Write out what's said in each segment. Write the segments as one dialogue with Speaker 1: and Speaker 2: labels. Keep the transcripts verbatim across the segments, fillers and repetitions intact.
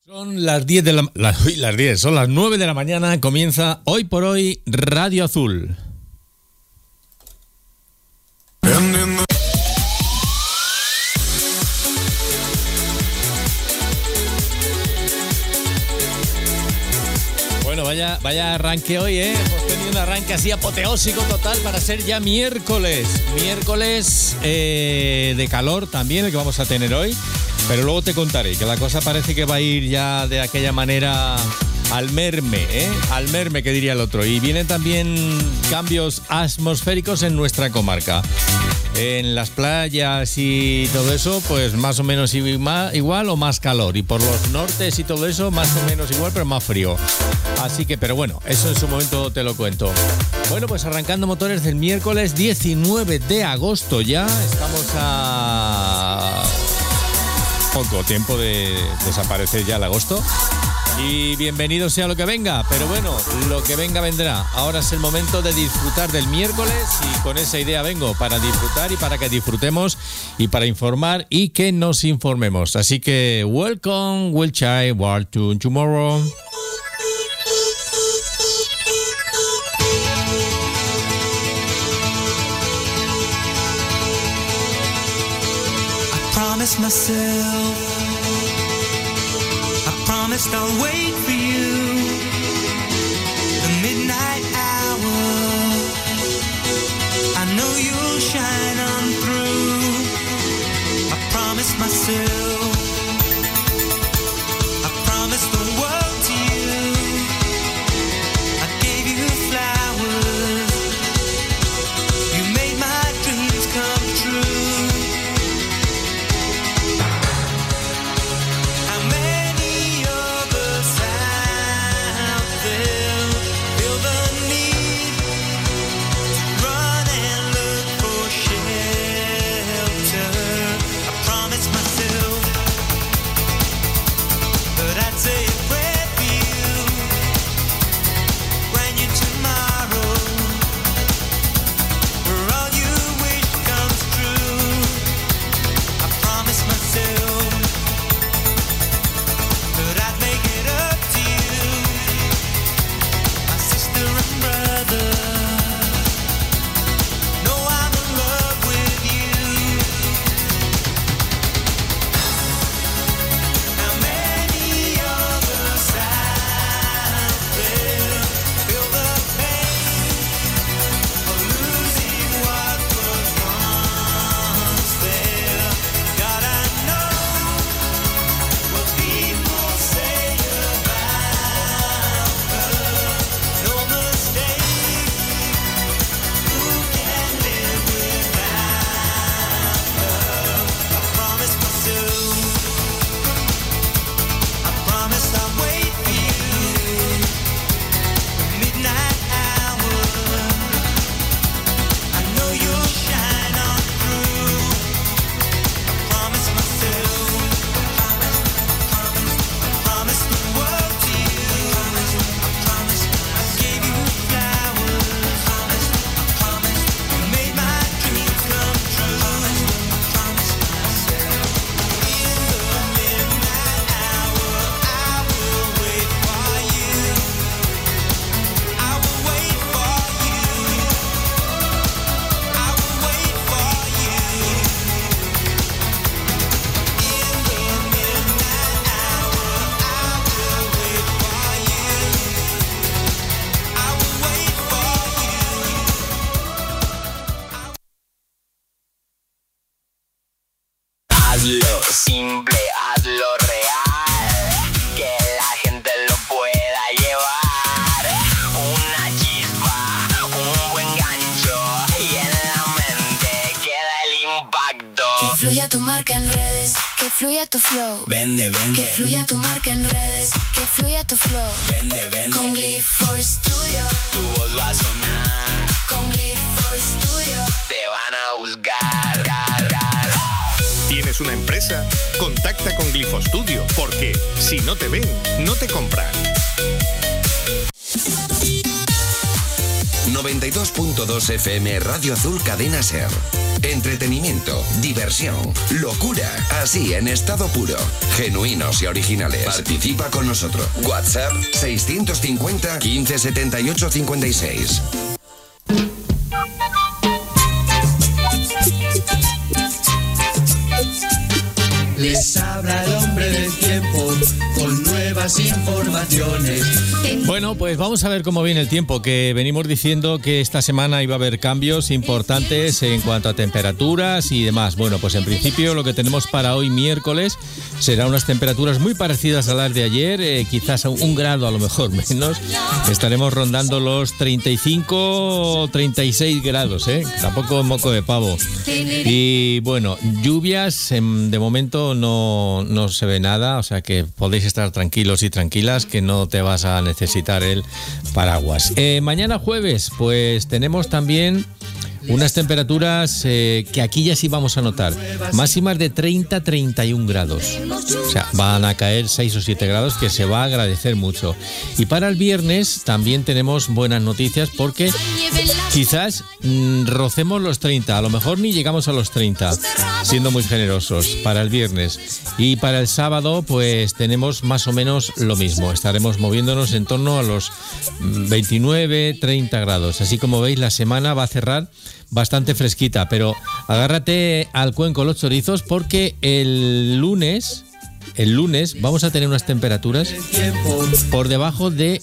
Speaker 1: Son las diez de la, la uy, las diez, son las nueve de la mañana, comienza Hoy por Hoy Radio Azul. Bueno, vaya, vaya arranque hoy, ¿eh? Hemos tenido un arranque así apoteósico total para ser ya miércoles. Miércoles eh, de calor también, el que vamos a tener hoy. Pero luego te contaré que la cosa parece que va a ir ya de aquella manera al merme, ¿eh? Al merme, que diría el otro. Y vienen también cambios atmosféricos en nuestra comarca. En las playas y todo eso, pues más o menos igual o más calor. Y por los nortes y todo eso, más o menos igual, pero más frío. Así que, pero bueno, eso en su momento te lo cuento. Bueno, pues arrancando motores del miércoles diecinueve de agosto ya. Estamos a poco tiempo de desaparecer ya el agosto. Y bienvenido sea lo que venga, pero bueno, lo que venga vendrá. Ahora es el momento de disfrutar del miércoles y con esa idea vengo, para disfrutar y para que disfrutemos y para informar y que nos informemos. Así que, welcome, we'll try World to Tomorrow.
Speaker 2: I promised myself, I promised I'll wait for you, the midnight hour, I know you'll shine on through. I promised myself, I promised the world to you, I gave you flowers, you made my dreams come true.
Speaker 3: Fluya tu flow,
Speaker 2: vende, vende.
Speaker 3: Que fluya tu marca en redes, que fluya tu flow,
Speaker 2: vende, vende.
Speaker 3: Con Glyph for Studio,
Speaker 2: tu voz va a sonar.
Speaker 3: Con Glyph for Studio,
Speaker 2: te van a buscar. Gar, gar.
Speaker 4: ¿Tienes una empresa? Contacta con Glyph for Studio, porque si no te ven, no te compran.
Speaker 5: noventa y dos punto dos F M Radio Azul Cadena Ser. Entretenimiento, diversión, locura, así en estado puro. Genuinos y originales. Participa con nosotros. WhatsApp seiscientos cincuenta, quince setenta y ocho, cincuenta y seis.
Speaker 6: Les habla el hombre del tiempo con nuevas informaciones.
Speaker 1: Bueno, pues vamos a ver cómo viene el tiempo, que venimos diciendo que esta semana iba a haber cambios importantes en cuanto a temperaturas y demás. Bueno, pues en principio lo que tenemos para hoy miércoles serán unas temperaturas muy parecidas a las de ayer, eh, quizás a un grado a lo mejor menos. Estaremos rondando los treinta y cinco, treinta y seis grados, ¿eh? Tampoco moco de pavo. Y bueno, lluvias en, de momento no, no se ve nada, o sea que podéis estar tranquilos y tranquilas que no te vas a necesitar el paraguas. Eh, mañana jueves, pues tenemos también unas temperaturas eh, que aquí ya sí vamos a notar, máximas de treinta a treinta y un grados. O sea, van a caer seis o siete grados, que se va a agradecer mucho. Y para el viernes también tenemos buenas noticias, porque quizás mmm, rocemos los treinta, a lo mejor ni llegamos a los treinta, siendo muy generosos para el viernes. Y para el sábado pues tenemos más o menos lo mismo, estaremos moviéndonos en torno a los veintinueve, treinta grados. Así como veis, la semana va a cerrar bastante fresquita, pero agárrate al cuenco los chorizos, porque el lunes, el lunes vamos a tener unas temperaturas por debajo de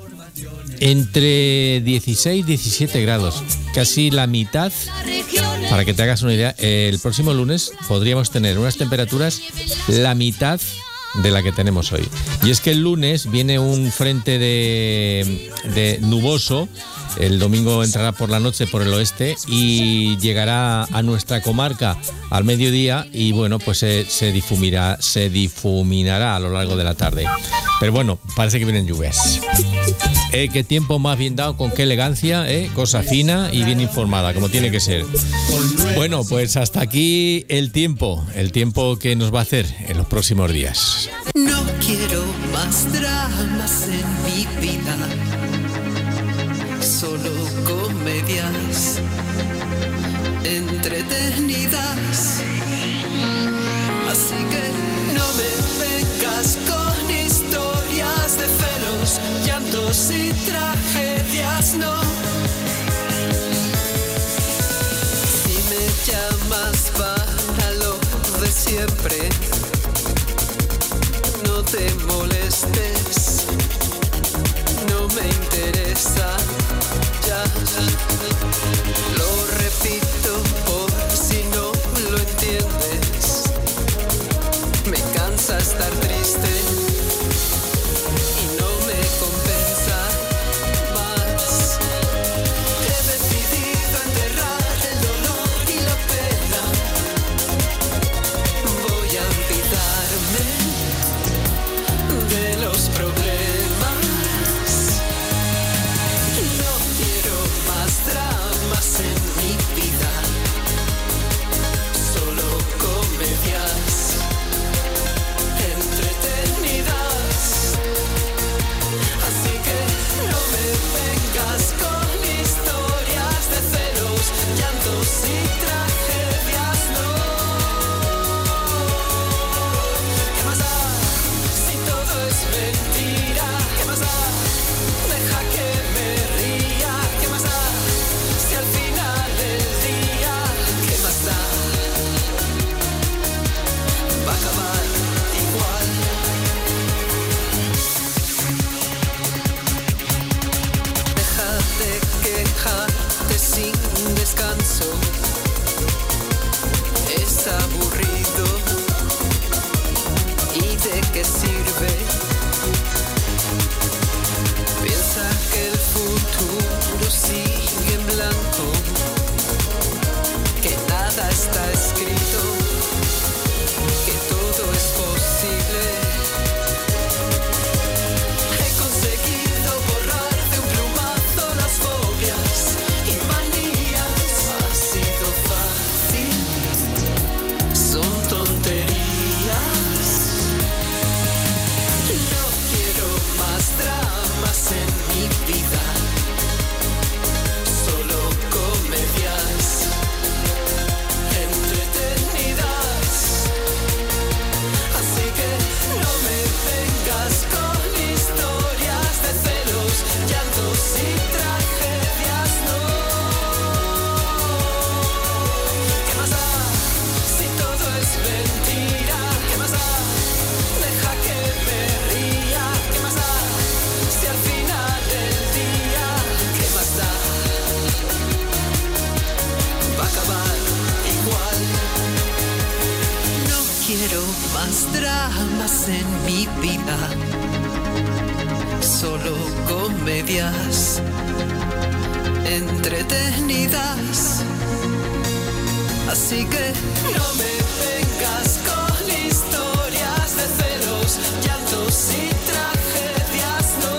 Speaker 1: entre dieciséis y diecisiete grados, casi la mitad. Para que te hagas una idea, el próximo lunes podríamos tener unas temperaturas la mitad de la que tenemos hoy. Y es que el lunes viene un frente de, de nuboso. El domingo entrará por la noche por el oeste y llegará a nuestra comarca al mediodía, y bueno, pues se, se difuminará, se difuminará a lo largo de la tarde. Pero bueno, parece que vienen lluvias. Eh, qué tiempo más bien dado, con qué elegancia, eh, cosa fina y bien informada, como tiene que ser. Bueno, pues hasta aquí el tiempo, el tiempo que nos va a hacer en los próximos días.
Speaker 6: No quiero más dramas en mi vida, solo comedias entretenidas. Así que no me vengas con historias de celos, llantos y tragedias, no. Si me llamas para lo de siempre, no te molestes, no me interesa. Ya, lo repito por si no lo entiendes. Me cansa estar triste y no me compensa más. He decidido enterrar el dolor y la pena. Voy a olvidarme de los problemas. No quiero más dramas en mi vida, solo comedias entretenidas. Así que no me vengas con historias de celos, llantos y tragedias, no. ¿Qué más da si todo es mentira? ¿Qué más da? Deja que me ría. ¿Qué más da si al final del día, qué más da? Va a acabar igual. Deja de quejarte sin descanso, es aburrido. ¿Y de qué sirve? Piensa que el futuro sigue en blanco, que nada está escrito, que todo es posible. He conseguido borrar de un plumazo las fobias y manías. Ha sido fácil, son tonterías. dramas en mi vida, solo comedias entretenidas. Así que no me vengas con historias de celos, llantos y tragedias, no.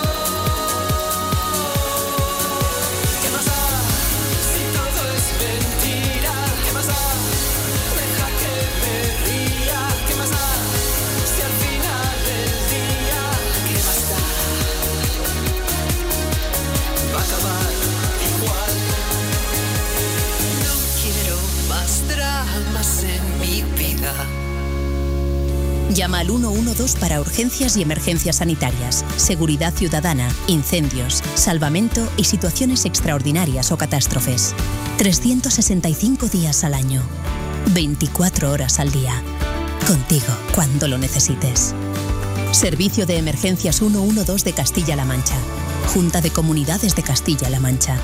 Speaker 6: ¿Qué más da si todo es mentira? ¿Qué más da? Deja que me ría. ¿Qué más da si al final del día, qué más da? Va a acabar igual. No quiero más dramas en mi vida.
Speaker 7: Llama al uno uno dos para urgencias y emergencias sanitarias, seguridad ciudadana, incendios, salvamento y situaciones extraordinarias o catástrofes. trescientos sesenta y cinco días al año, veinticuatro horas al día. Contigo cuando lo necesites. Servicio de Emergencias ciento doce de Castilla-La Mancha. Junta de Comunidades de Castilla-La Mancha.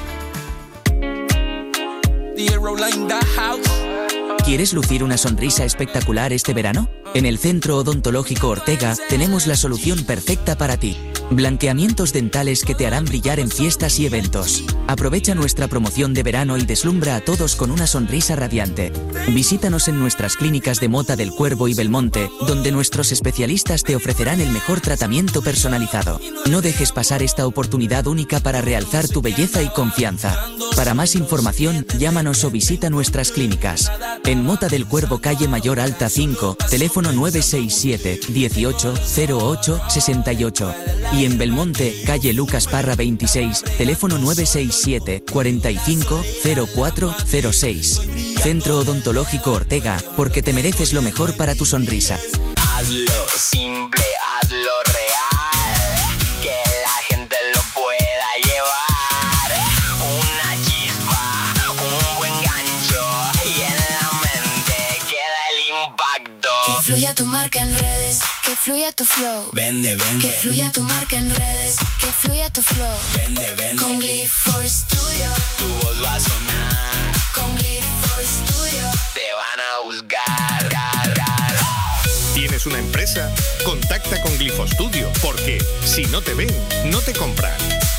Speaker 8: ¿Quieres lucir una sonrisa espectacular este verano? En el Centro Odontológico Ortega tenemos la solución perfecta para ti. Blanqueamientos dentales que te harán brillar en fiestas y eventos. Aprovecha nuestra promoción de verano y deslumbra a todos con una sonrisa radiante. Visítanos en nuestras clínicas de Mota del Cuervo y Belmonte, donde nuestros especialistas te ofrecerán el mejor tratamiento personalizado. No dejes pasar esta oportunidad única para realzar tu belleza y confianza. Para más información, llámanos o visita nuestras clínicas. En Mota del Cuervo, calle Mayor Alta cinco, teléfono nueve seis siete, dieciocho, cero ocho, sesenta y ocho. Y en Belmonte, calle Lucas Parra veintiséis, teléfono nueve seis siete, cuarenta y cinco, cero cuatro, cero seis. Centro Odontológico Ortega, porque te mereces lo mejor para tu sonrisa.
Speaker 9: Hazlo simple, hazlo real, que la gente lo pueda llevar. Una chispa, un buen gancho, y en la mente queda el impacto.
Speaker 3: Que fluya tu marca en redes, que fluya tu flow.
Speaker 9: Vende, vende.
Speaker 3: Que fluya tu marca en redes, que fluya tu flow.
Speaker 9: Vende, vende.
Speaker 3: Con Glyphor Studio,
Speaker 9: Tu voz va a sonar,
Speaker 3: con Glyphor Studio.
Speaker 9: te van a buscar. Gar, gar.
Speaker 4: ¿Tienes una empresa? Contacta con Glifostudio, porque si no te ven, no te compran.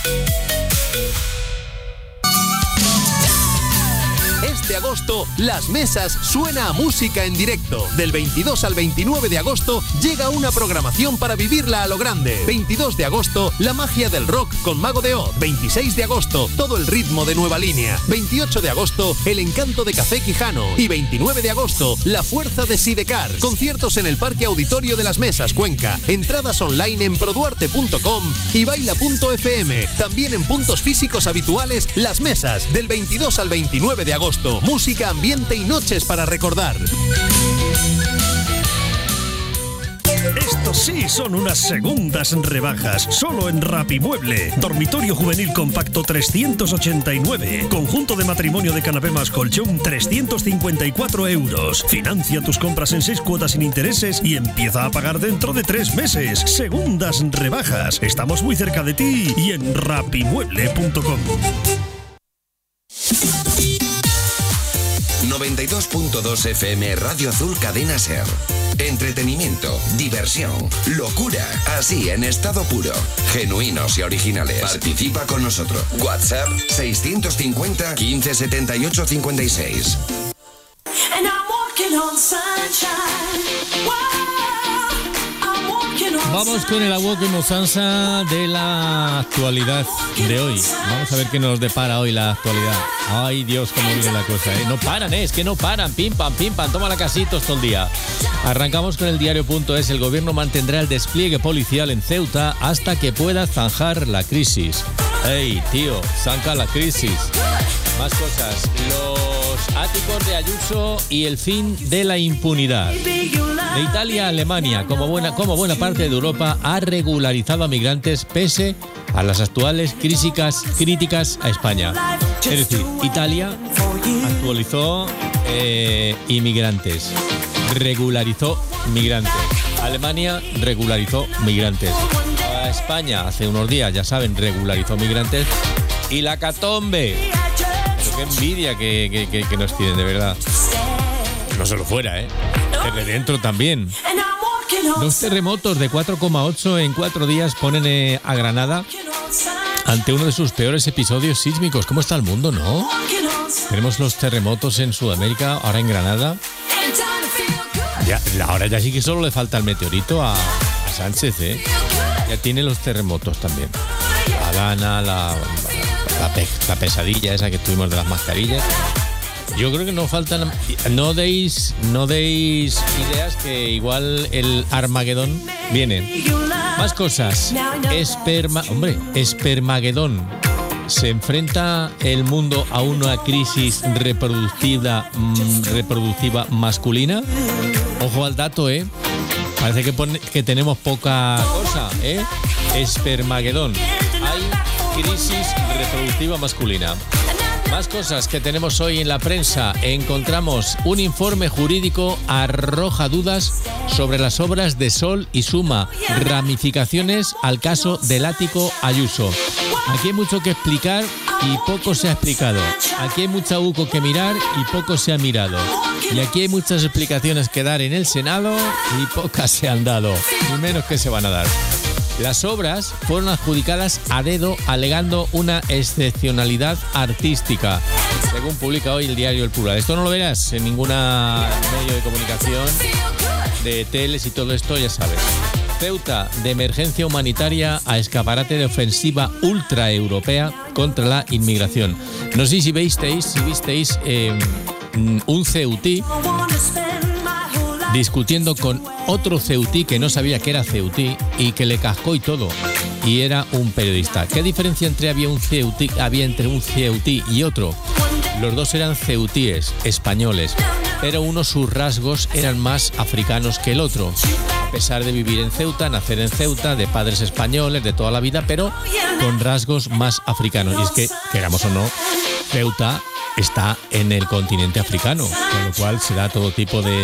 Speaker 10: Este agosto, Las Mesas suena a música en directo. Del veintidós al veintinueve de agosto llega una programación para vivirla a lo grande. veintidós de agosto, la magia del rock con Mago de Oz. veintiséis de agosto, todo el ritmo de Nueva Línea. veintiocho de agosto, el encanto de Café Quijano. Y veintinueve de agosto, la fuerza de Sidecar. Conciertos en el Parque Auditorio de Las Mesas, Cuenca. Entradas online en produarte punto com y baila punto efe eme. También en puntos físicos habituales, Las Mesas, del veintidós al veintinueve de agosto. Música, ambiente y noches para recordar.
Speaker 11: Estos sí son unas segundas rebajas, solo en Rapimueble. Dormitorio juvenil compacto trescientos ochenta y nueve. Conjunto de matrimonio de canapé más colchón trescientos cincuenta y cuatro euros. Financia tus compras en seis cuotas sin intereses y empieza a pagar dentro de tres meses. Segundas rebajas. Estamos muy cerca de ti y en rapimueble punto com.
Speaker 5: noventa y dos punto dos efe eme Radio Azul Cadena Ser. Entretenimiento, diversión, locura, así en estado puro. Genuinos y originales. Participa con nosotros. WhatsApp seiscientos cincuenta, quince setenta y ocho cincuenta y seis.
Speaker 1: Vamos con el Awoken Osansa de la actualidad de hoy. Vamos a ver qué nos depara hoy la actualidad. Ay, Dios, cómo viene la cosa, ¿eh? No paran, ¿eh? Es que no paran. Pim, pam, pim, pam. Toma la casitos todo el día. Arrancamos con el diario.es. El gobierno mantendrá el despliegue policial en Ceuta hasta que pueda zanjar la crisis. Ey, tío, zanca la crisis. Más cosas. Los áticos de Ayuso y el fin de la impunidad. De Italia a Alemania, como buena, como buena parte de Europa, ha regularizado a migrantes pese a las actuales críticas, críticas a España. Es decir, Italia actualizó eh, inmigrantes, regularizó migrantes. Alemania regularizó migrantes. A España, hace unos días, ya saben, regularizó migrantes. Y la catombe. Pero qué envidia que, que, que, que nos tienen, de verdad. No solo fuera, ¿eh? Desde dentro también. Los terremotos de cuatro coma ocho en cuatro días ponen eh, a Granada ante uno de sus peores episodios sísmicos. ¿Cómo está el mundo, no? Tenemos los terremotos en Sudamérica, ahora en Granada. Ya, ahora ya sí que solo le falta el meteorito a, a Sánchez, ¿eh? Ya tiene los terremotos también. La gana, la, la, pe, la pesadilla esa que tuvimos de las mascarillas. Yo creo que no faltan. No deis, no deis ideas que igual el Armagedón viene. Más cosas. Esperma, hombre, Espermagedón. Se enfrenta el mundo a una crisis reproductiva, mmm, reproductiva masculina. Ojo al dato, ¿eh? Parece que, pone, que tenemos poca cosa, ¿eh? Espermagedón. Hay crisis reproductiva masculina. Más cosas que tenemos hoy en la prensa. Encontramos un informe jurídico arroja dudas sobre las obras de Sol y Suma. Ramificaciones al caso del ático Ayuso. Aquí hay mucho que explicar y poco se ha explicado. Aquí hay mucha U C O que mirar y poco se ha mirado. Y aquí hay muchas explicaciones que dar en el Senado y pocas se han dado. Ni menos que se van a dar. Las obras fueron adjudicadas a dedo alegando una excepcionalidad artística, según publica hoy el diario El Plural. Esto no lo verás en ninguna medio de comunicación, de teles y todo esto, ya sabes. Ceuta, de emergencia humanitaria a escaparate de ofensiva ultraeuropea contra la inmigración. No sé si visteis, si visteis eh, un ceutí discutiendo con otro ceutí que no sabía que era ceutí y que le cascó y todo, y era un periodista. ¿Qué diferencia entre había un ceutí, había entre un ceutí y otro? Los dos eran ceutíes españoles, pero uno sus rasgos eran más africanos que el otro, a pesar de vivir en Ceuta, nacer en Ceuta, de padres españoles de toda la vida, pero con rasgos más africanos. Y es que, queramos o no, Ceuta está en el continente africano, con lo cual se da todo tipo de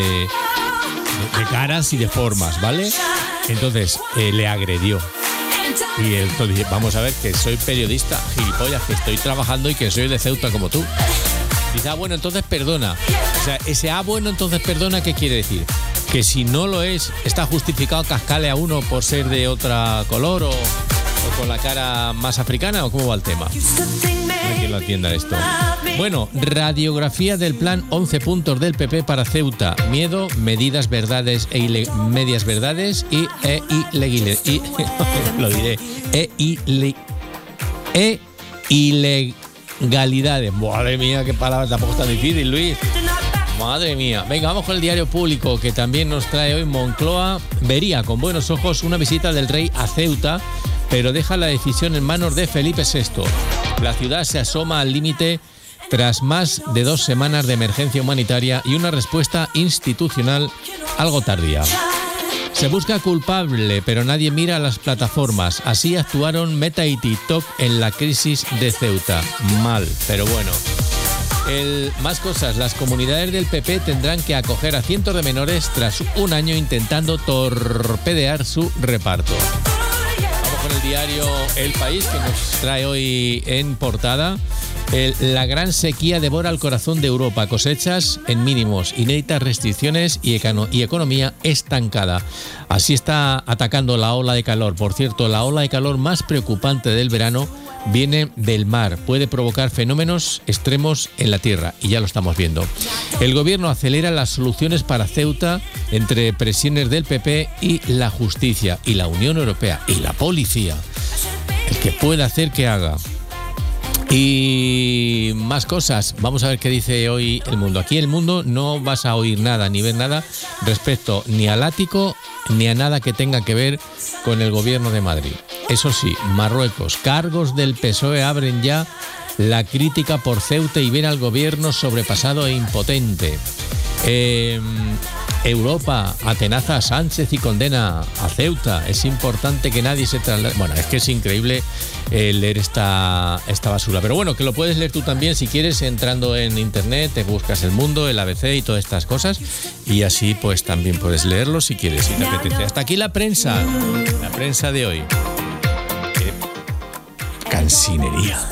Speaker 1: de caras y de formas, ¿vale? Entonces, eh, le agredió. Y entonces dije, vamos a ver, que soy periodista, gilipollas, que estoy trabajando y que soy de Ceuta como tú. Dice, ah, bueno, entonces perdona. O sea, ese ah, bueno, entonces perdona, ¿qué quiere decir? Que si no lo es, está justificado cascarle a uno por ser de otra color o, o con la cara más africana, ¿o cómo va el tema? No hay quien lo atienda esto. Bueno, radiografía del plan once puntos del P P para Ceuta. Miedo, medidas, verdades e ile- medias verdades y e ilegales. Y, lo diré. E, ile- e ilegalidades. Madre mía, qué palabra, tampoco es tan difícil, Luis. Madre mía. Venga, vamos con el diario Público, que también nos trae hoy Moncloa. Vería con buenos ojos una visita del rey a Ceuta, pero deja la decisión en manos de Felipe sexto. La ciudad se asoma al límite tras más de dos semanas de emergencia humanitaria y una respuesta institucional algo tardía. Se busca culpable, pero nadie mira las plataformas. Así actuaron Meta y TikTok en la crisis de Ceuta. Mal, pero bueno. El, más cosas, las comunidades del P P tendrán que acoger a cientos de menores tras un año intentando torpedear su reparto. Vamos con el diario El País, que nos trae hoy en portada. El, la gran sequía devora el corazón de Europa, cosechas en mínimos, inéditas restricciones y, econo, y economía estancada. Así está atacando la ola de calor. Por cierto, la ola de calor más preocupante del verano viene del mar. Puede provocar fenómenos extremos en la tierra y ya lo estamos viendo. El gobierno acelera las soluciones para Ceuta entre presiones del P P y la justicia y la Unión Europea y la policía. El que pueda hacer que haga. Y más cosas. Vamos a ver qué dice hoy El Mundo. Aquí El Mundo no vas a oír nada ni ver nada respecto ni al ático ni a nada que tenga que ver con el gobierno de Madrid. Eso sí, Marruecos, cargos del P S O E abren ya la crítica por Ceuta y ven al gobierno sobrepasado e impotente. Eh, Europa atenaza a Sánchez y condena a Ceuta. Es importante que nadie se traslade. Bueno, es que es increíble eh, leer esta, esta basura. Pero bueno, que lo puedes leer tú también si quieres, entrando en internet, te buscas El Mundo, el A B C y todas estas cosas. Y así pues también puedes leerlo si quieres, si te apetece. Hasta aquí la prensa, la prensa de hoy. Qué cansinería.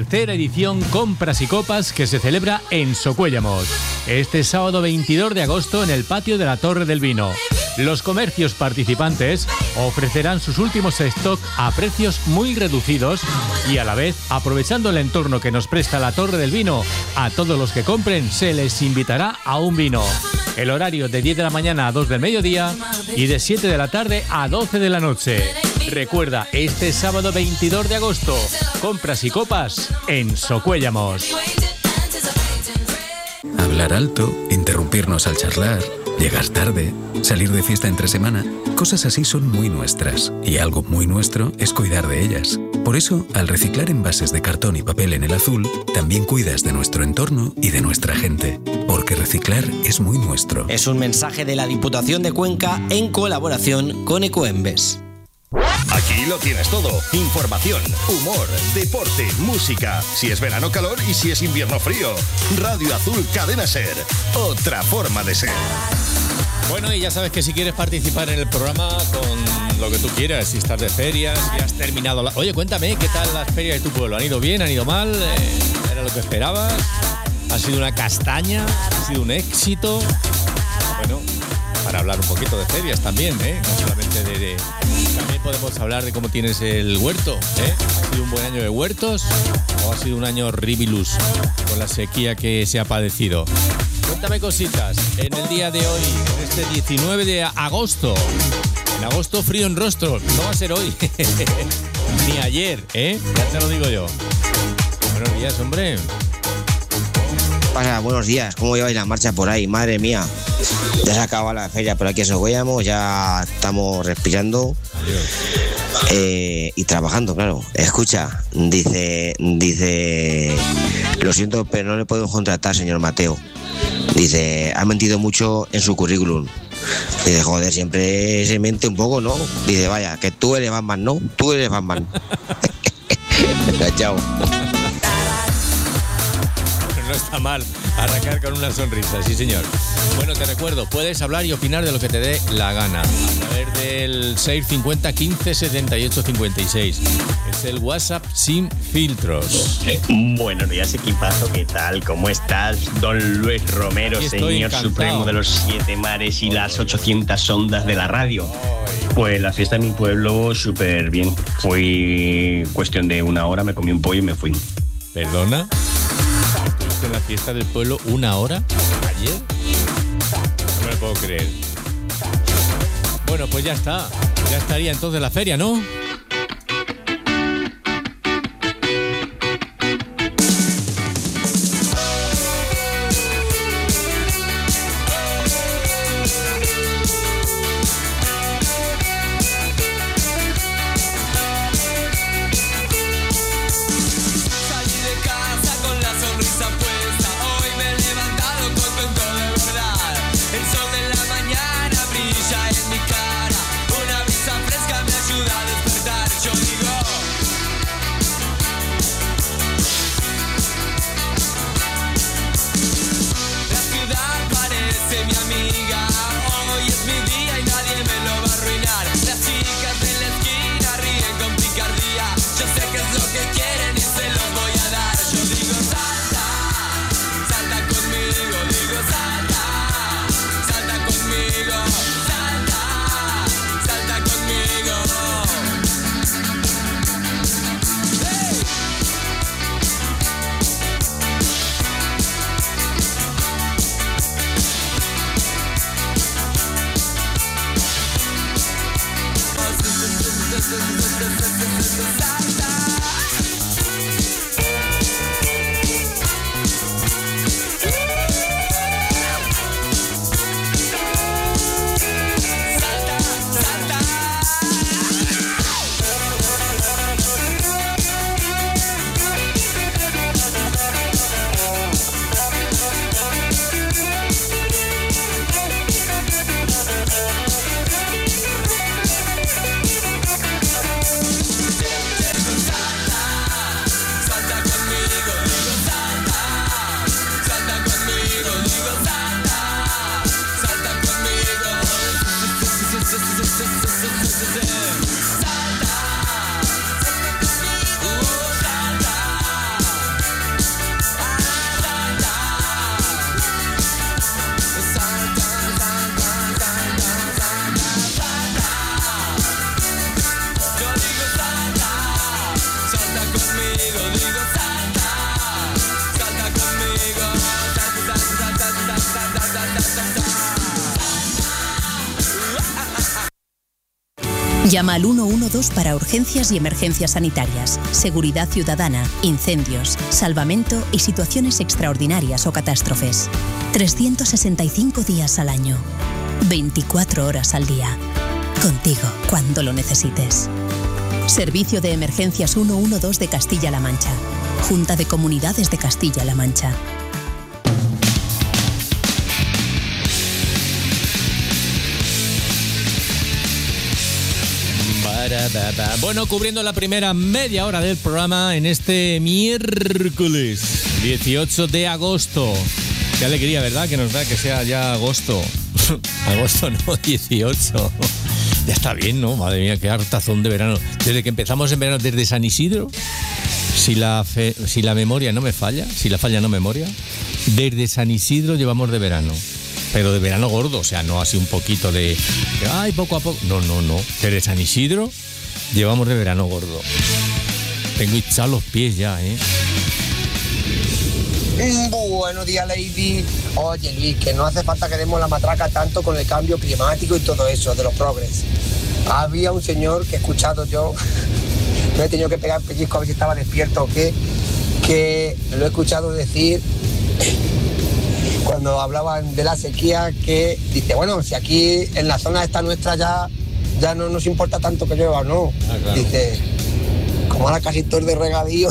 Speaker 1: tercera edición Compras y Copas que se celebra en Socuéllamos. Este sábado veintidós de agosto en el patio de la Torre del Vino. Los comercios participantes ofrecerán sus últimos stock a precios muy reducidos y a la vez, aprovechando el entorno que nos presta la Torre del Vino, a todos los que compren se les invitará a un vino. El horario de diez de la mañana a dos del mediodía y de siete de la tarde a doce de la noche. Recuerda, este sábado veintidós de agosto, Compras y Copas en Socuéllamos.
Speaker 12: Hablar alto, interrumpirnos al charlar, llegar tarde, salir de fiesta entre semana, cosas así son muy nuestras. Y algo muy nuestro es cuidar de ellas. Por eso, al reciclar envases de cartón y papel en el azul, también cuidas de nuestro entorno y de nuestra gente. Porque reciclar es muy nuestro.
Speaker 13: Es un mensaje de la Diputación de Cuenca en colaboración con Ecoembes.
Speaker 4: Aquí lo tienes todo. Información, humor, deporte, música. Si es verano, calor, y si es invierno, frío. Radio Azul Cadena Ser. Otra forma de ser.
Speaker 1: Bueno, y ya sabes que si quieres participar en el programa con lo que tú quieras, si estás de ferias, si has terminado la... Oye, cuéntame, ¿qué tal las ferias de tu pueblo? ¿Han ido bien? ¿Han ido mal? Eh, ¿Era lo que esperabas? ¿Ha sido una castaña? ¿Ha sido un éxito? Bueno, para hablar un poquito de ferias también, ¿eh? No solamente de... de... También podemos hablar de cómo tienes el huerto, ¿eh? ¿Ha sido un buen año de huertos o ha sido un año horribilus con la sequía que se ha padecido? Cuéntame cositas en el día de hoy, en este diecinueve de agosto. En agosto frío en rostro, no va a ser hoy, ni ayer, ¿eh? Ya te lo digo yo. Buenos días, hombre.
Speaker 14: Pasa, buenos días, ¿cómo lleváis la marcha por ahí? Madre mía, ya se acaba la feria por aquí en Socuéllamos, ya estamos respirando eh, y trabajando, claro. Escucha, dice, dice, lo siento, pero no le podemos contratar, señor Mateo. Dice, ha mentido mucho en su currículum. Dice, joder, siempre se miente un poco, ¿no? Dice, vaya, que tú eres Batman, ¿no? Tú eres Batman. Chao.
Speaker 1: No está mal arrancar con una sonrisa, sí señor. Bueno, te recuerdo, puedes hablar y opinar de lo que te dé la gana a través del seis cincuenta quince setenta y ocho cincuenta y seis. Es el WhatsApp sin filtros.
Speaker 15: Buenos días, equipazo, ¿qué tal? ¿Cómo estás? Don Luis Romero, señor
Speaker 1: encantado.
Speaker 15: supremo de los siete mares y las ochocientas ondas de la radio. Pues la fiesta en mi pueblo súper bien. Fue cuestión de una hora, me comí un pollo y me fui.
Speaker 1: ¿Perdona? ¿En la fiesta del pueblo una hora? ¿Ayer? No me lo puedo creer. Bueno, pues ya está. Ya estaría entonces la feria, ¿no?
Speaker 6: Brilla en mi cara, una brisa fresca me ayuda a despertar.
Speaker 7: Llama al uno uno dos para urgencias y emergencias sanitarias, seguridad ciudadana, incendios, salvamento y situaciones extraordinarias o catástrofes. trescientos sesenta y cinco días al año, veinticuatro horas al día. Contigo cuando lo necesites. Servicio de Emergencias ciento doce de Castilla-La Mancha. Junta de Comunidades de Castilla-La Mancha.
Speaker 1: Bueno, cubriendo la primera media hora del programa en este miércoles dieciocho de agosto. Qué alegría, ¿verdad? Que nos da que sea ya agosto. Agosto no, dieciocho. Ya está bien, ¿no? Madre mía, qué hartazón de verano. Desde que empezamos en verano, desde San Isidro, si la, fe, si la memoria no me falla, si la falla no memoria, desde San Isidro llevamos de verano. Pero de verano gordo, o sea, no así un poquito de, de ay, poco a poco. No, no, no. Desde San Isidro llevamos de verano gordo. Tengo hinchados los pies ya, ¿eh?
Speaker 16: Buenos días, Lady. Oye, Luis, que no hace falta que demos la matraca tanto con el cambio climático y todo eso, de los progres. Había un señor que he escuchado yo, me he tenido que pegar pellizco a ver si estaba despierto o qué, que lo he escuchado decir cuando hablaban de la sequía, que dice, bueno, si aquí en la zona esta nuestra ya, ya no nos importa tanto que llueva, ¿no? Ah, claro. Dice, como ahora casi todo es de regadío.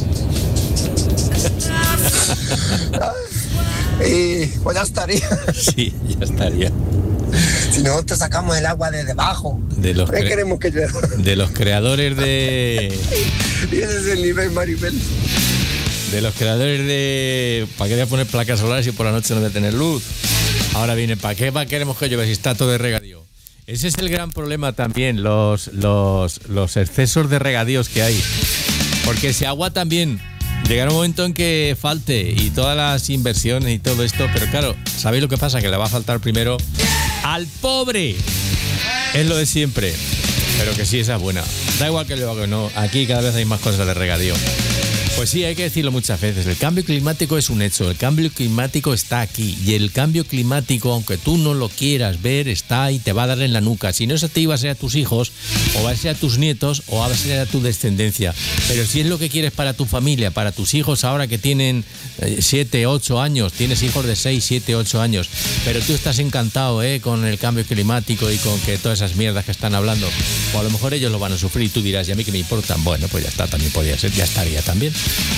Speaker 16: Y pues ya estaría.
Speaker 1: Sí, ya estaría.
Speaker 16: Si nosotros sacamos el agua de debajo,
Speaker 1: de los
Speaker 16: ¿qué
Speaker 1: cre-
Speaker 16: queremos que llueva?
Speaker 1: De los creadores de...
Speaker 16: Y ese es el nivel, Maribel.
Speaker 1: De los creadores de... ¿Para qué voy a poner placas solares si por la noche no voy a tener luz? Ahora viene, ¿para qué ¿para queremos que llueva si está todo de regadío? Ese es el gran problema también, los, los, los excesos de regadíos que hay. Porque ese agua también... Llegará un momento en que falte y todas las inversiones y todo esto, pero claro, ¿sabéis lo que pasa? Que le va a faltar primero al pobre. Es lo de siempre. Pero que sí, esa es buena. Da igual que lo haga o no. Aquí cada vez hay más cosas de regadío. Pues sí, hay que decirlo muchas veces. El cambio climático es un hecho. El cambio climático está aquí. Y el cambio climático, aunque tú no lo quieras ver, está ahí, te va a dar en la nuca. Si no es a ti, va a ser a tus hijos, o va a ser a tus nietos, o va a ser a tu descendencia. Pero si es lo que quieres para tu familia, para tus hijos ahora que tienen siete, ocho años, tienes hijos de seis, siete, ocho años, pero tú estás encantado ¿eh? con el cambio climático y con que todas esas mierdas que están hablando, o a lo mejor ellos lo van a sufrir y tú dirás, ¿y a mí qué me importan? Bueno, pues ya está, también podría ser, ya estaría también.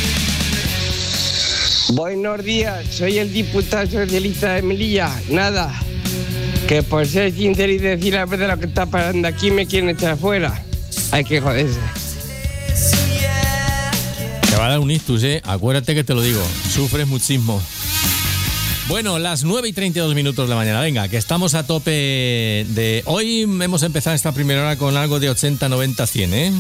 Speaker 17: Buenos días, soy el diputado socialista de Melilla. Nada, que por ser sincero y decir la verdad lo que está pasando aquí me quieren echar fuera. Hay que joderse.
Speaker 1: Te va a dar un ictus, ¿eh? Acuérdate que te lo digo, sufres muchísimo. Bueno, las nueve y treinta y dos minutos de la mañana. Venga, que estamos a tope de... Hoy hemos empezado esta primera hora con algo de ochenta, noventa, cien, ¿eh?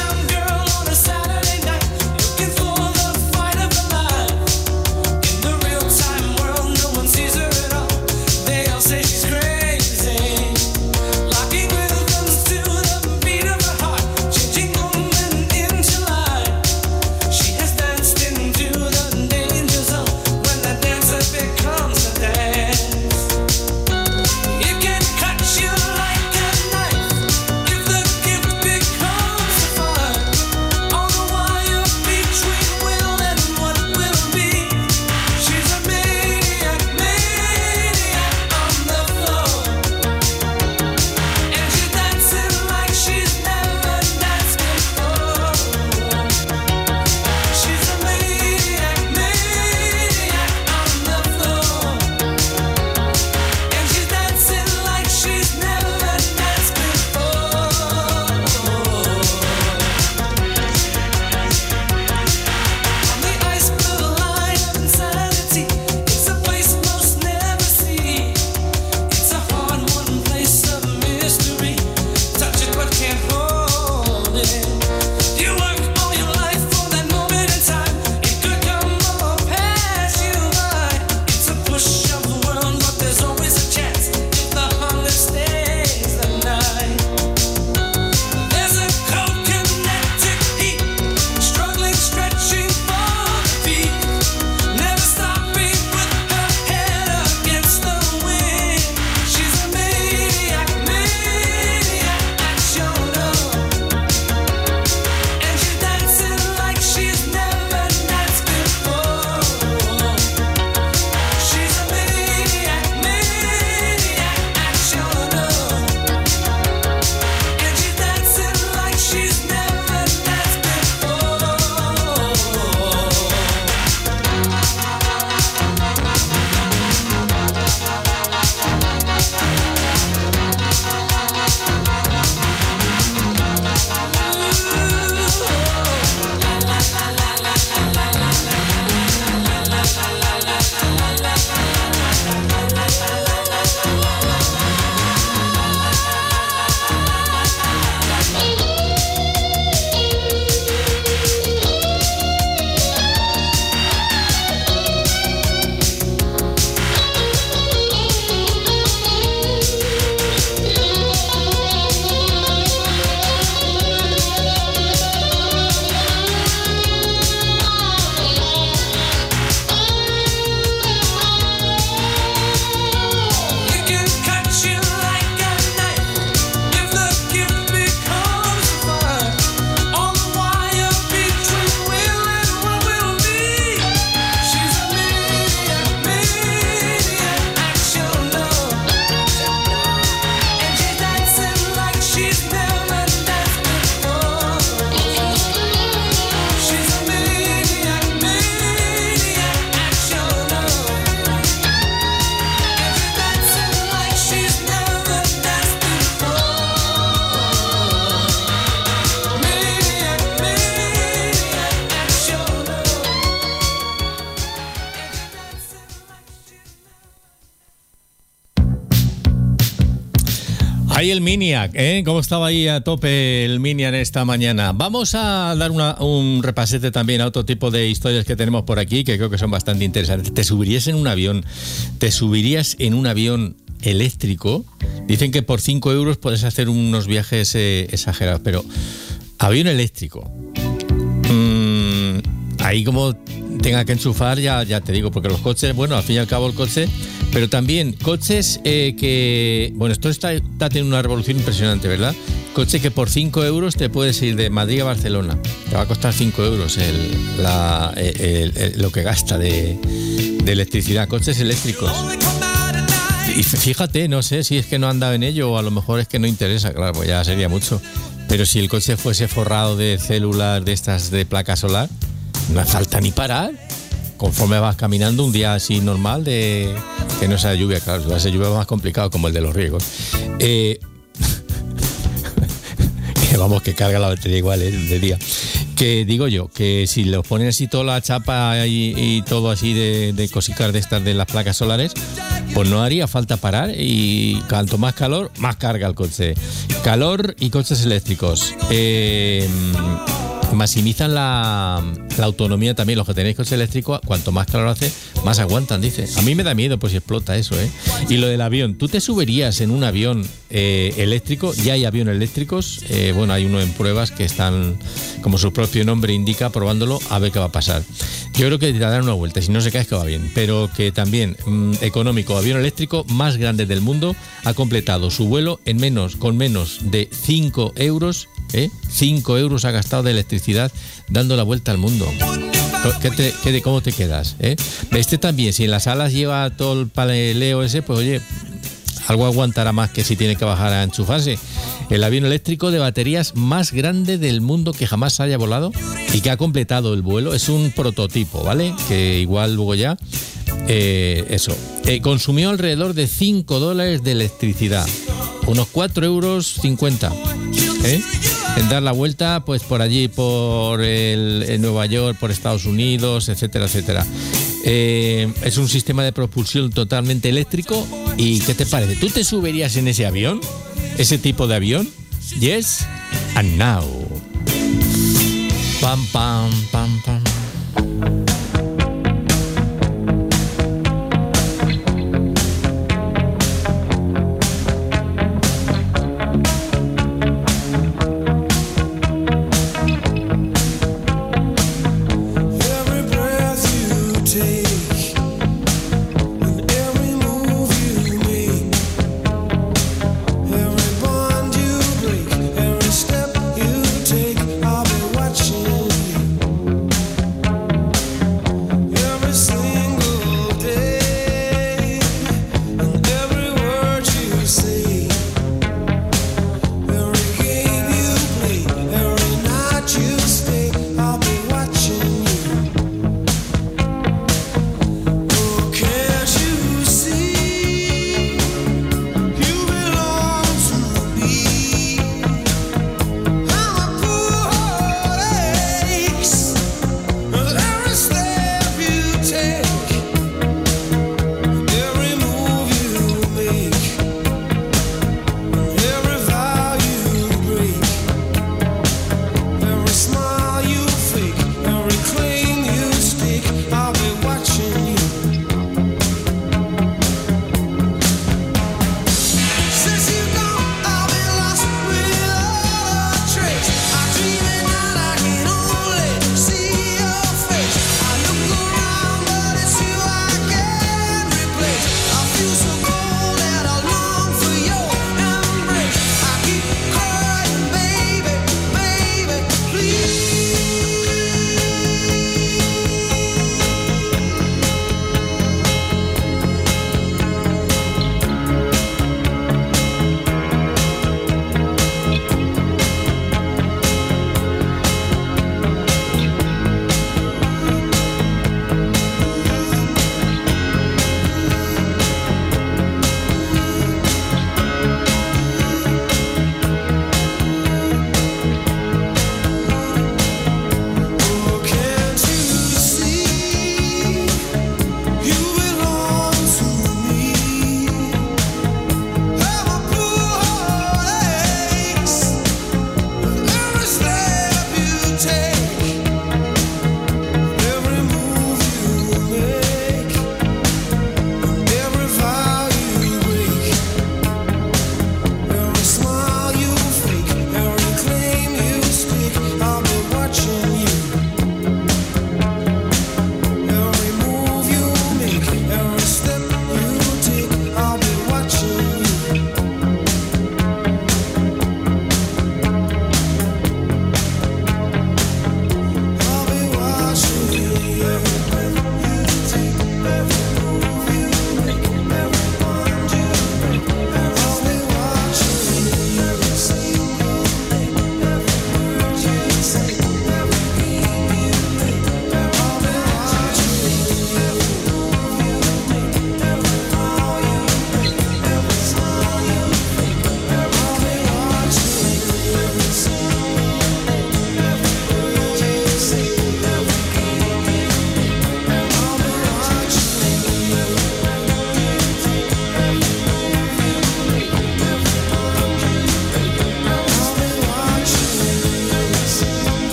Speaker 6: In the
Speaker 1: Ahí el Miniac, ¿eh? ¿Cómo estaba ahí a tope el Miniac esta mañana? Vamos a dar una, un repasete también a otro tipo de historias que tenemos por aquí, que creo que son bastante interesantes. ¿Te subirías en un avión? ¿Te subirías en un avión eléctrico? Dicen que por cinco euros puedes hacer unos viajes eh, exagerados, pero avión eléctrico. Mm, ahí como tenga que enchufar, ya, ya te digo, porque los coches, bueno, al fin y al cabo el coche... Pero también coches eh, que... Bueno, esto está, está teniendo una revolución impresionante, ¿verdad? Coche que por cinco euros te puedes ir de Madrid a Barcelona. Te va a costar cinco euros el, la, el, el, lo que gasta de, de electricidad. Coches eléctricos. Y fíjate, no sé si es que no han dado en ello o a lo mejor es que no interesa. Claro, pues ya sería mucho. Pero si el coche fuese forrado de células de estas de placa solar, no hace falta ni parar. Conforme vas caminando un día así normal de que no sea lluvia, claro, si va a ser lluvia más complicado como el de los riegos. Eh, que vamos, que carga la batería igual, ¿eh? De día. Que digo yo, que si los ponen así toda la chapa y, y todo así de, de cositas de estas de las placas solares, pues no haría falta parar y cuanto más calor, más carga el coche. Calor y coches eléctricos. Eh... Maximizan la, la autonomía también. Los que tenéis coche eléctrico, cuanto más calor hace, más aguantan, dice. A mí me da miedo pues si explota eso, ¿eh? Y lo del avión, ¿tú te subirías en un avión eh, eléctrico? Ya hay aviones eléctricos, eh, bueno, hay uno en pruebas que están, como su propio nombre indica, probándolo a ver qué va a pasar. Yo creo que te darán una vuelta, si no se cae es que va bien, pero que también mmm, económico, avión eléctrico más grande del mundo, ha completado su vuelo en menos, con menos de cinco euros. ¿Eh? cinco euros ha gastado de electricidad dando la vuelta al mundo. ¿Qué te, qué de, ¿Cómo te quedas? ¿Eh? Este también, si en las alas lleva todo el paleleo ese, pues oye, algo aguantará más que si tiene que bajar a enchufarse. El avión eléctrico de baterías más grande del mundo que jamás haya volado y que ha completado el vuelo. Es un prototipo, ¿vale? Que igual luego ya... Eh, eso. Eh, consumió alrededor de cinco dólares de electricidad. Unos cuatro euros cincuenta. ¿Eh? En dar la vuelta pues por allí, por el, en Nueva York, por Estados Unidos, etcétera, etcétera. Eh, es un sistema de propulsión totalmente eléctrico. ¿Y qué te parece? ¿Tú te subirías en ese avión? ¿Ese tipo de avión? Yes and now. Pam, pam, pam, pam.
Speaker 2: Step you take, I'll be watching you.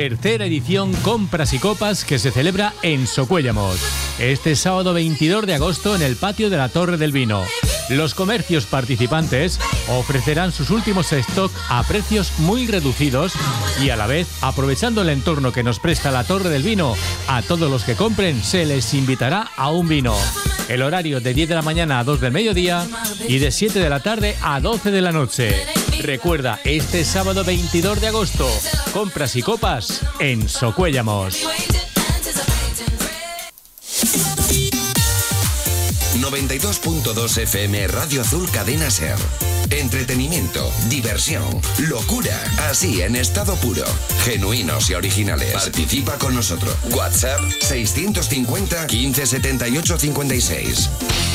Speaker 18: tercera edición Compras y Copas que se celebra en Socuéllamos. Este sábado veintidós de agosto en el patio de la Torre del Vino. Los comercios participantes ofrecerán sus últimos stock a precios muy reducidos y a la vez, aprovechando el entorno que nos presta la Torre del Vino, a todos los que compren se les invitará a un vino. El horario de diez de la mañana a dos del mediodía y de siete de la tarde a doce de la noche. Recuerda, este sábado veintidós de agosto, Compras y Copas en Socuéllamos.
Speaker 5: noventa y dos punto dos F M Radio Azul Cadena Ser. Entretenimiento, diversión, locura, así en estado puro. Genuinos y originales. Participa con nosotros. WhatsApp seiscientos cincuenta, quince setenta y ocho, cincuenta y seis.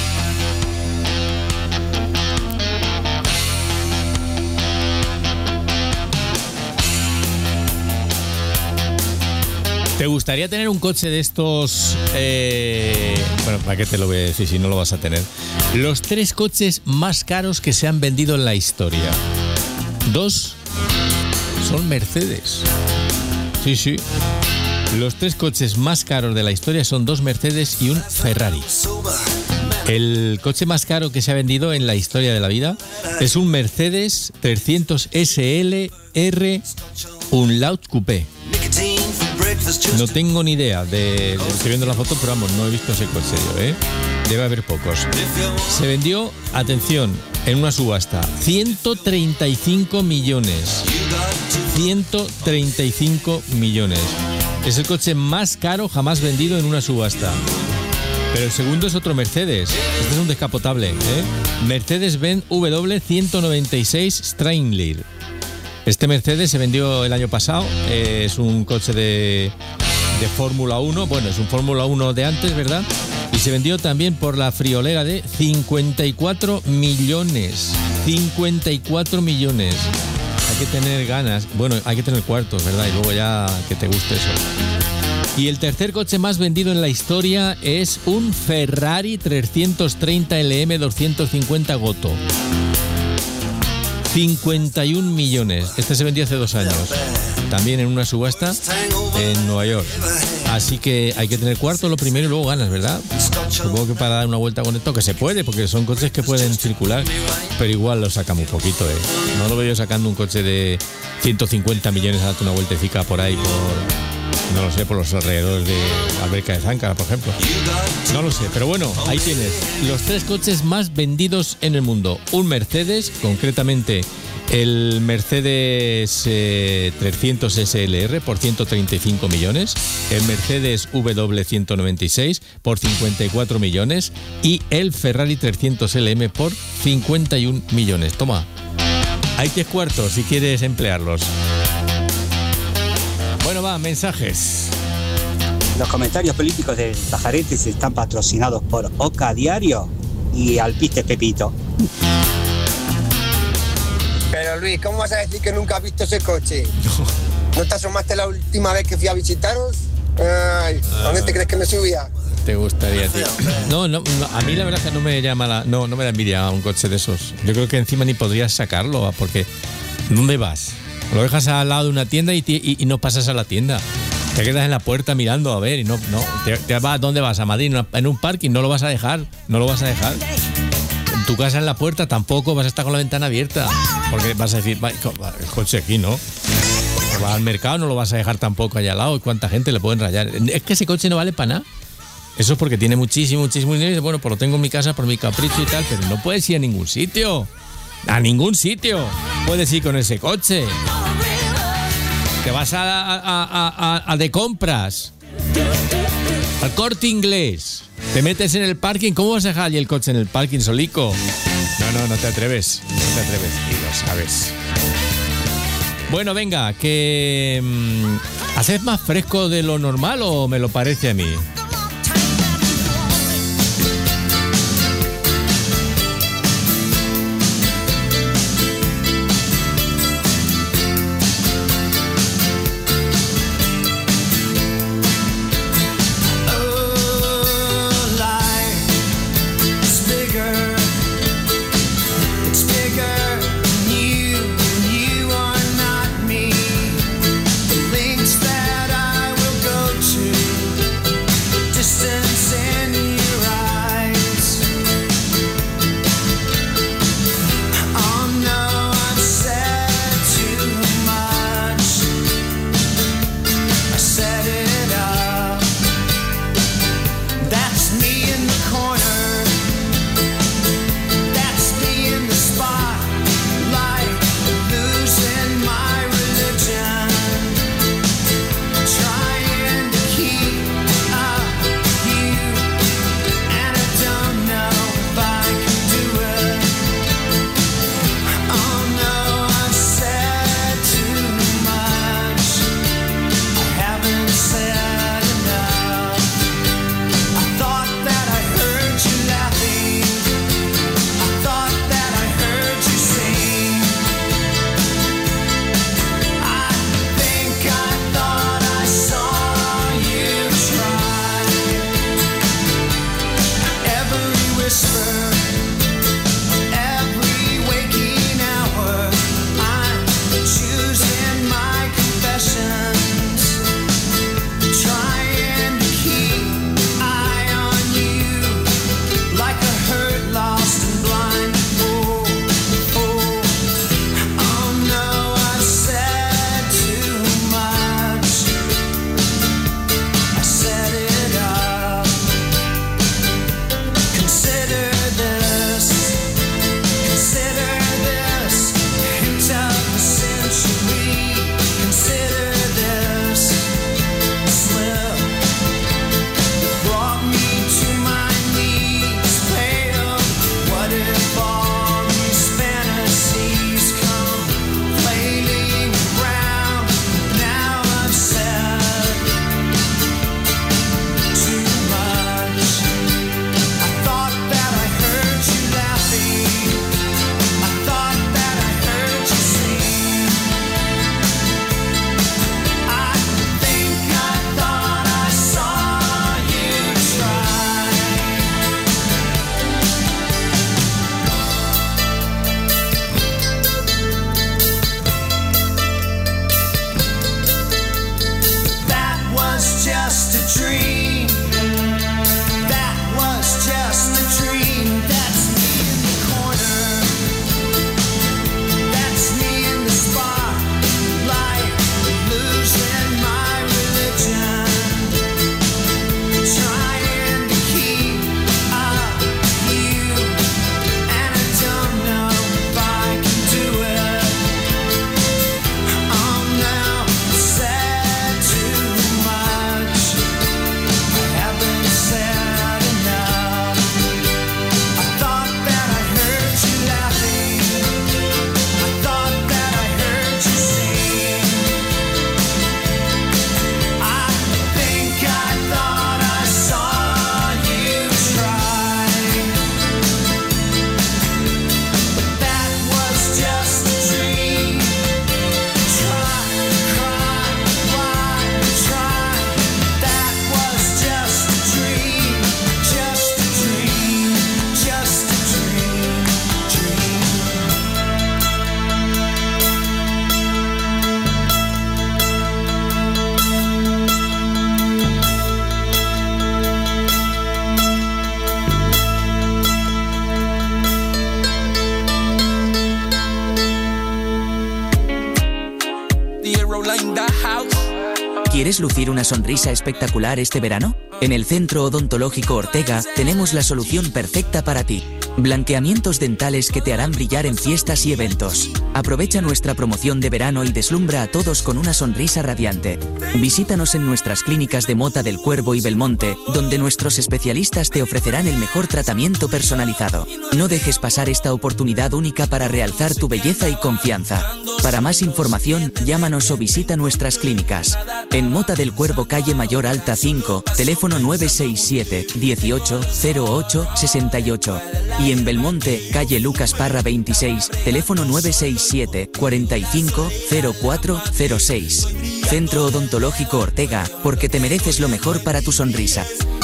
Speaker 1: ¿Te gustaría tener un coche de estos? Eh, bueno, ¿para qué te lo voy a decir si no lo vas a tener? Los tres coches más caros que se han vendido en la historia. Dos son Mercedes. Sí, sí. Los tres coches más caros de la historia son dos Mercedes y un Ferrari. El coche más caro que se ha vendido en la historia de la vida es un Mercedes trescientos S L R Unlaut Coupé. No tengo ni idea de... Estoy viendo la foto, pero vamos, no he visto ese coche yo, ¿eh? Debe haber pocos. Se vendió, atención, en una subasta, ciento treinta y cinco millones. ciento treinta y cinco millones. Es el coche más caro jamás vendido en una subasta. Pero el segundo es otro Mercedes. Este es un descapotable, ¿eh? Mercedes-Benz W ciento noventa y seis Streamline. Este Mercedes se vendió el año pasado, eh, es un coche de, de Fórmula uno, bueno, es un Fórmula uno de antes, ¿verdad? Y se vendió también por la friolera de cincuenta y cuatro millones. cincuenta y cuatro millones. Hay que tener ganas, bueno, hay que tener cuartos, ¿verdad? Y luego ya que te guste eso. Y el tercer coche más vendido en la historia es un Ferrari trescientos treinta L M doscientos cincuenta Goto. cincuenta y un millones. Este se vendió hace dos años. También en una subasta en Nueva York. Así que hay que tener cuarto lo primero y luego ganas, ¿verdad? Supongo que para dar una vuelta con esto, que se puede, porque son coches que pueden circular, pero igual lo saca muy poquito, ¿eh? No lo veo yo sacando un coche de ciento cincuenta millones a darte una vueltecita por ahí, por... no lo sé, por los alrededores de Alberca de Záncara, por ejemplo. No lo sé, pero bueno, ahí tienes los tres coches más vendidos en el mundo. Un Mercedes, concretamente el Mercedes eh, trescientos S L R por ciento treinta y cinco millones, el Mercedes W ciento noventa y seis por cincuenta y cuatro millones y el Ferrari trescientos L M por cincuenta y un millones. Toma, hay tres cuartos si quieres emplearlos. Bueno, va, mensajes.
Speaker 19: Los comentarios políticos de Pajaretes están patrocinados por Oca Diario y Alpiste Pepito.
Speaker 16: Pero Luis, ¿cómo vas a decir que nunca has visto ese coche? No. ¿No te asomaste la última vez que fui a visitaros? Ay, ¿dónde te crees que me subía?
Speaker 1: Te gustaría, tío. No, no, no, a mí la verdad es que no me llama la, no, no me da envidia un coche de esos. Yo creo que encima ni podrías sacarlo, porque ¿dónde vas? Lo dejas al lado de una tienda y, y, y no pasas a la tienda. Te quedas en la puerta mirando a ver y no, no. Te, te vas, ¿dónde vas? A Madrid, en un parking, no lo vas a dejar, no lo vas a dejar. En tu casa en la puerta tampoco vas a estar con la ventana abierta, porque vas a decir, el coche aquí, ¿no? Vas al mercado, no lo vas a dejar tampoco allá al lado. ¿Y cuánta gente le pueden rayar? Es que ese coche no vale para nada. Eso es porque tiene muchísimo, muchísimo dinero. Bueno, pues lo tengo en mi casa por mi capricho y tal, pero no puedes ir a ningún sitio. A ningún sitio puedes ir con ese coche. Te vas a, a, a, a, a de compras, al Corte Inglés, te metes en el parking. ¿Cómo vas a dejar allí el coche en el parking solico? No, no, no te atreves, no te atreves y lo sabes. Bueno, venga, que mmm, ¿haces más fresco de lo normal o me lo parece a mí?
Speaker 2: That
Speaker 8: ¿Quieres lucir una sonrisa espectacular este verano? En el Centro Odontológico Ortega tenemos la solución perfecta para ti. Blanqueamientos dentales que te harán brillar en fiestas y eventos. Aprovecha nuestra promoción de verano y deslumbra a todos con una sonrisa radiante. Visítanos en nuestras clínicas de Mota del Cuervo y Belmonte, donde nuestros especialistas te ofrecerán el mejor tratamiento personalizado. No dejes pasar esta oportunidad única para realzar tu belleza y confianza. Para más información, llámanos o visita nuestras clínicas. En Mota del Cuervo, calle Mayor Alta cinco, teléfono nueve seis siete, dieciocho, cero ocho, sesenta y ocho. Y en Belmonte, calle Lucas Parra veintiséis, teléfono nueve seis siete, cuarenta y cinco, cero cuatro, cero seis. Centro Odontológico Ortega, porque te mereces lo mejor para tu sonrisa.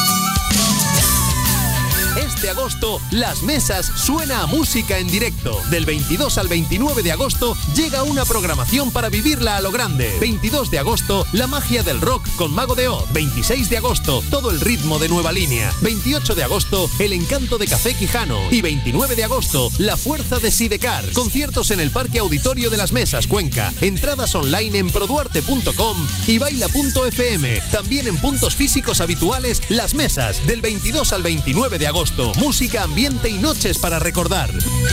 Speaker 10: Este agosto, Las Mesas suena a música en directo. Del veintidós al veintinueve de agosto llega una programación para vivirla a lo grande. veintidós de agosto, la magia del rock con Mago de Oz. veintiséis de agosto, todo el ritmo de Nueva Línea. veintiocho de agosto, el encanto de Café Quijano. Y veintinueve de agosto, la fuerza de Sidecar. Conciertos en el Parque Auditorio de Las Mesas, Cuenca. Entradas online en produarte punto com y baila punto efe eme. También en puntos físicos habituales, Las Mesas, del veintidós al veintinueve de agosto. Música, ambiente y noches para recordar.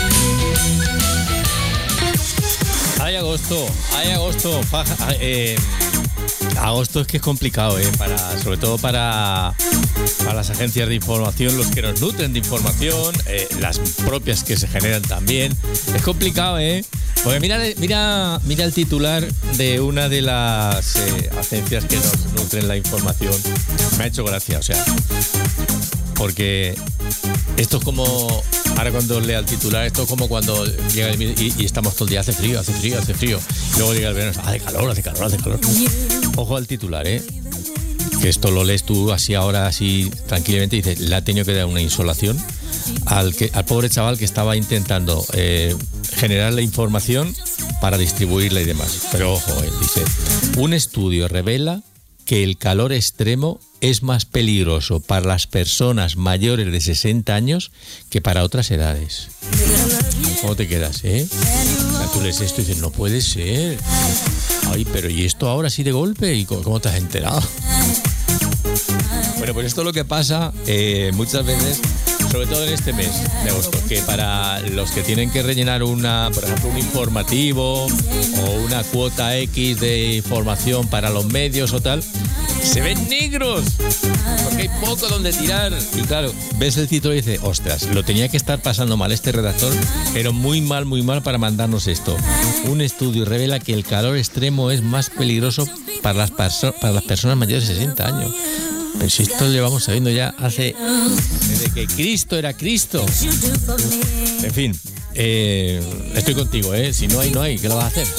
Speaker 1: Hay agosto, hay agosto. Faja, eh, agosto es que es complicado, eh, para, sobre todo para, para las agencias de información, los que nos nutren de información, eh, las propias que se generan también. Es complicado, ¿eh? Porque mira, mira, mira el titular de una de las eh, agencias que nos nutren la información. Me ha hecho gracia, o sea, porque esto es como, ahora cuando lea el titular, esto es como cuando llega el y, y estamos todo el día, hace frío, hace frío, hace frío. Y luego llega el verano, hace calor, hace calor, hace calor. Ojo al titular, ¿eh? Que esto lo lees tú así ahora, así tranquilamente, y dices, le ha tenido que dar una insolación al, que, al pobre chaval que estaba intentando eh, generar la información para distribuirla y demás. Pero ojo, eh, dice, un estudio revela que el calor extremo es más peligroso para las personas mayores de sesenta años que para otras edades. ¿Cómo te quedas, eh? O sea, tú lees esto y dices, no puede ser. Ay, pero ¿y esto ahora sí de golpe? ¿Y cómo te has enterado? Bueno, pues esto es lo que pasa eh, muchas veces, sobre todo en este mes de agosto, que para los que tienen que rellenar una, por ejemplo, un informativo o una cuota X de información para los medios o tal, se ven negros, porque hay poco donde tirar. Y claro, ves el título y dices, ostras, lo tenía que estar pasando mal este redactor, pero muy mal, muy mal para mandarnos esto. Un estudio revela que el calor extremo es más peligroso para las, perso- para las personas mayores de sesenta años. Pero si esto lo llevamos sabiendo ya hace... desde que Cristo era Cristo. En fin, eh, estoy contigo, ¿eh? Si no hay, no hay. ¿Qué lo vas a hacer?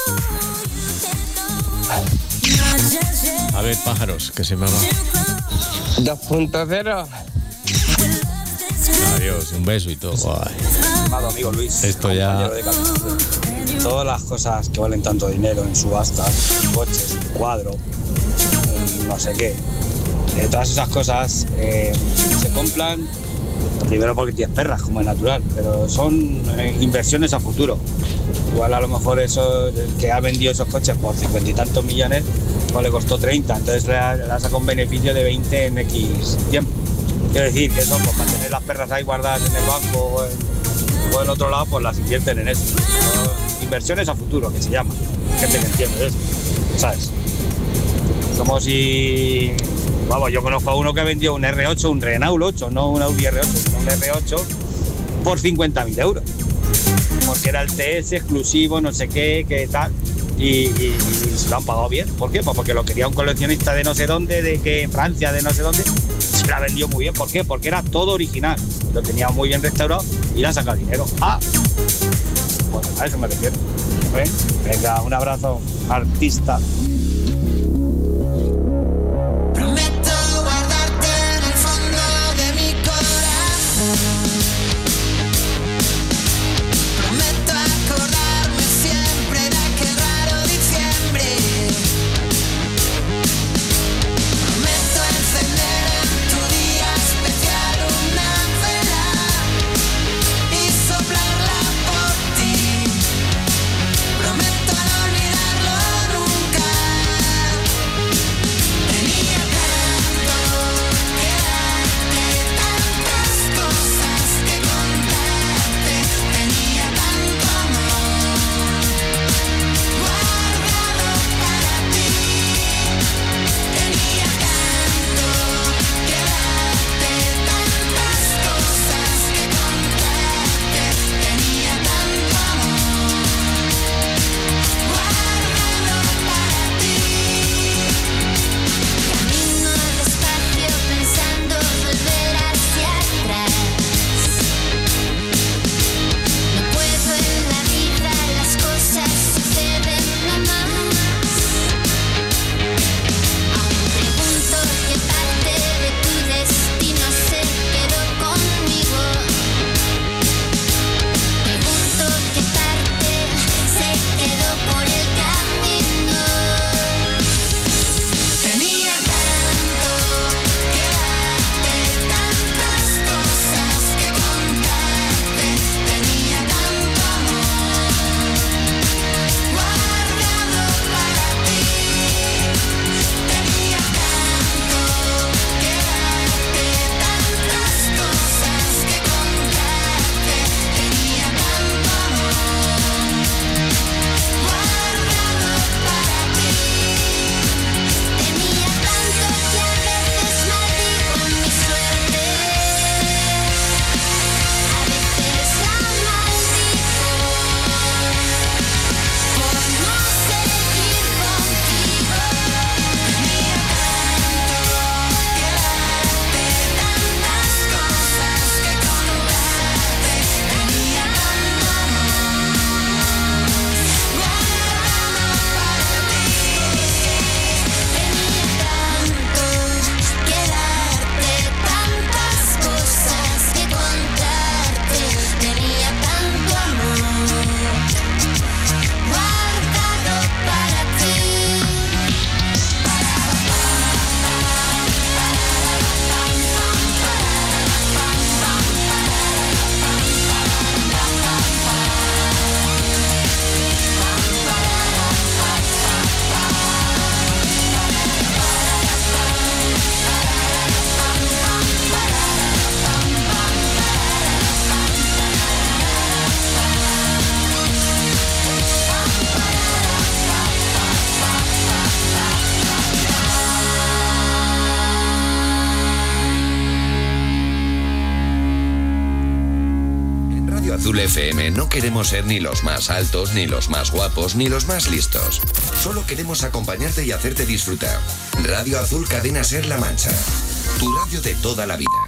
Speaker 1: A ver, pájaros, que se me va.
Speaker 17: dos punto cero.
Speaker 1: Adiós, un beso y todo. Guay.
Speaker 19: Amado amigo Luis.
Speaker 1: Esto ya...
Speaker 19: Todas las cosas que valen tanto dinero en subastas, coches, cuadro, no sé qué. Eh, todas esas cosas eh, se compran primero porque tienes perras, como es natural, pero son eh, inversiones a futuro. Igual a lo mejor eso, el que ha vendido esos coches por cincuenta y tantos millones, pues le costó treinta, entonces le ha, le ha sacado un beneficio de veinte en X tiempo. Quiero decir que eso, pues para tener las perras ahí guardadas en el banco o en, o en otro lado, pues las invierten en eso. Son inversiones a futuro, que se llama. Gente que entiende eso, ¿sabes? Como si... Vamos, yo conozco a uno que vendió un erre ocho, un Renault ocho, no un Audi erre ocho, sino un erre ocho por cincuenta mil euros. Porque era el T S exclusivo, no sé qué, qué tal. Y, y, y se lo han pagado bien. ¿Por qué? Pues porque lo quería un coleccionista de no sé dónde, de que en Francia, de no sé dónde. Se la vendió muy bien. ¿Por qué? Porque era todo original. Lo tenía muy bien restaurado y le ha sacado dinero. Ah, bueno, a eso me refiero. ¿Eh? Venga, un abrazo, artista.
Speaker 2: Prometo no olvidarlo nunca.
Speaker 5: Azul F M no queremos ser ni los más altos, ni los más guapos, ni los más listos. Solo queremos acompañarte y hacerte disfrutar. Radio Azul Cadena Ser La Mancha. Tu radio de toda la vida.